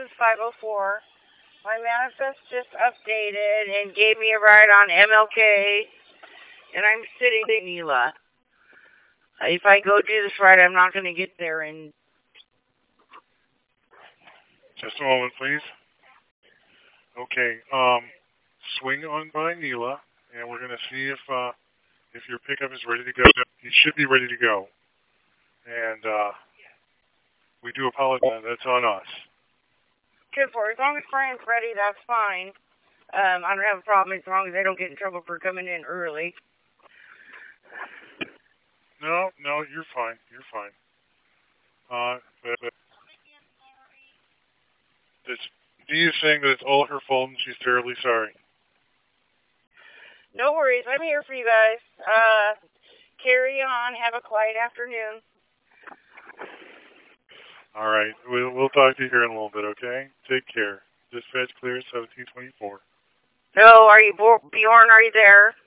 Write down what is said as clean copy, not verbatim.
is 504. My manifest just updated and gave me a ride on MLK, and I'm sitting in Mila. If I go do this ride, I'm not going to get there in... Just a moment, please. Okay, swing on by Neela, and we're going to see if your pickup is ready to go. It should be ready to go. And we do apologize. That's on us. Good for it. As long as Brian's ready, that's fine. I don't have a problem as long as I don't get in trouble for coming in early. No, you're fine. You're fine. But Dee is saying that it's all her fault and she's terribly sorry. No worries. I'm here for you guys. Carry on. Have a quiet afternoon. All right. We'll talk to you here in a little bit, okay? Take care. Dispatch clear 1724. No, are you, Bjorn, are you there?